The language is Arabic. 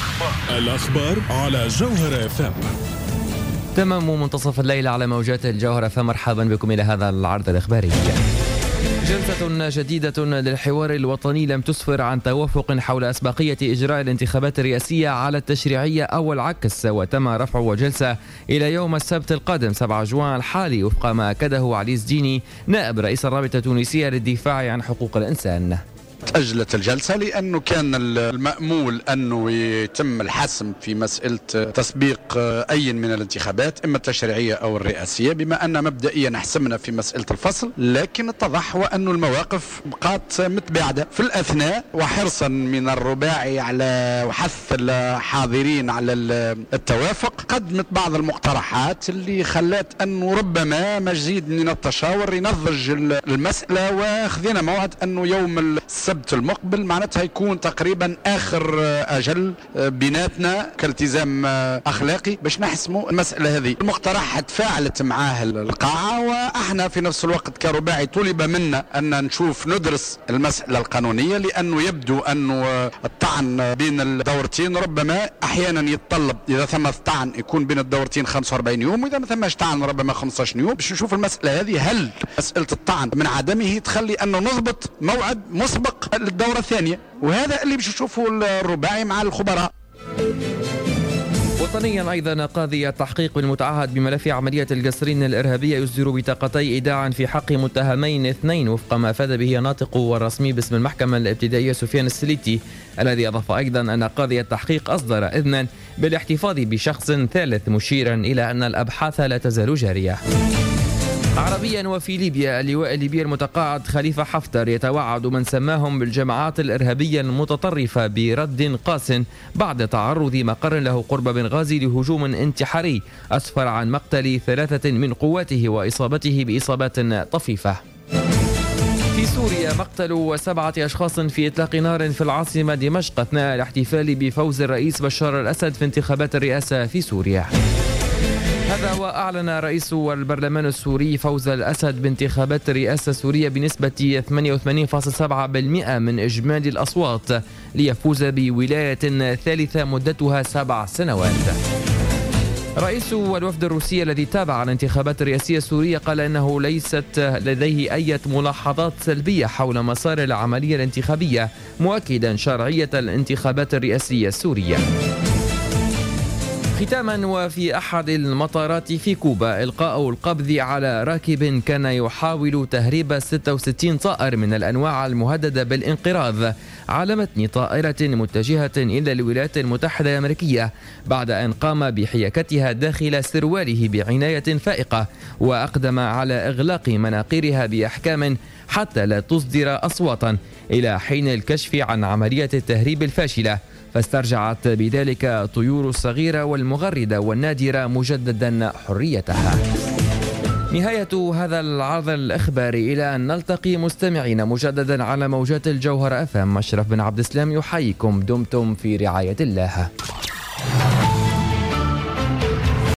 الأخبار على جوهر FM. تمام منتصف الليل على موجات الجوهر، فمرحبا بكم إلى هذا العرض الإخباري. جلسة جديدة للحوار الوطني لم تسفر عن توافق حول أسبقية إجراء الانتخابات الرئاسية على التشريعية أو العكس، وتم رفع جلسة إلى يوم السبت القادم 7 جوان الحالي وفق ما أكده علي الزديني نائب رئيس الرابطة التونسية للدفاع عن حقوق الإنسان. تأجلت الجلسة لأنه كان المأمول أنه يتم الحسم في مسألة تسبيق أي من الانتخابات إما التشريعية أو الرئاسية، بما أن مبدئيا حسمنا في مسألة الفصل، لكن اتضح وأن المواقف بقات متباعدة في الأثناء. وحرصا من الرباعي على وحث الحاضرين على التوافق قدمت بعض المقترحات اللي خلت أنه ربما مزيد من التشاور ينضج المسألة، وخذنا موعد أنه يوم السبت المقبل معناتها يكون تقريبا آخر أجل بيناتنا كالتزام أخلاقي باش نحسموا المسألة هذه. المقترحات تفاعلت معاه القاعة، وإحنا في نفس الوقت كرباعي طلب منا أن نشوف ندرس المسألة القانونية، لأنه يبدو أنه الطعن بين الدورتين ربما أحيانا يتطلب إذا ثم طعن يكون بين الدورتين 45 يوم، وإذا ما ثمش طعن ربما 15 يوم، باش نشوف المسألة هذه هل مسألة الطعن من عدمه تخلي أنه نضبط موعد مسبق للدورة الثانية، وهذا اللي باش نشوفه الرباعي مع الخبراء. وطنيا أيضا قاضي التحقيق بالمتعهد بملف عملية القصرين الإرهابية يصدر بطاقتي إيداع في حق متهمين 2 وفق ما أفاد به الناطق والرسمي باسم المحكمة الابتدائية سفيان السليتي، الذي أضاف أيضا أن قاضي التحقيق أصدر إذنا بالاحتفاظ بشخص ثالث، مشيرا إلى أن الأبحاث لا تزال جارية. عربيا وفي ليبيا، اللواء الليبي المتقاعد خليفة حفتر يتوعد من سماهم بالجماعات الإرهابية المتطرفة برد قاس بعد تعرض مقر له قرب بنغازي لهجوم انتحاري أسفر عن مقتل 3 من قواته وإصابته بإصابات طفيفة. في سوريا، مقتل 7 أشخاص في إطلاق نار في العاصمة دمشق أثناء الاحتفال بفوز الرئيس بشار الأسد في انتخابات الرئاسة في سوريا. هذا وأعلن رئيس البرلمان السوري فوز الأسد بانتخابات الرئاسة السورية بنسبة 88.7% من إجمالي الأصوات ليفوز بولاية ثالثة مدتها 7 سنوات. رئيس الوفد الروسي الذي تابع الانتخابات الرئاسية السورية قال إنه ليست لديه أي ملاحظات سلبية حول مسار العملية الانتخابية، مؤكدا شرعية الانتخابات الرئاسية السورية. ختاما، وفي أحد المطارات في كوبا إلقاء القبض على راكب كان يحاول تهريب 66 طائر من الأنواع المهددة بالانقراض على متن طائرة متجهة إلى الولايات المتحدة الأمريكية بعد أن قام بحياكتها داخل سرواله بعناية فائقة، وأقدم على إغلاق مناقيرها بأحكام حتى لا تصدر أصواتا إلى حين الكشف عن عملية التهريب الفاشلة، فاسترجعت بذلك الطيور الصغيرة والمغردة والنادرة مجددا حريتها. نهاية هذا العرض الإخباري، إلى أن نلتقي مستمعين مجددا على موجات الجوهر FM. أشرف بن عبد السلام يحييكم، دمتم في رعاية الله.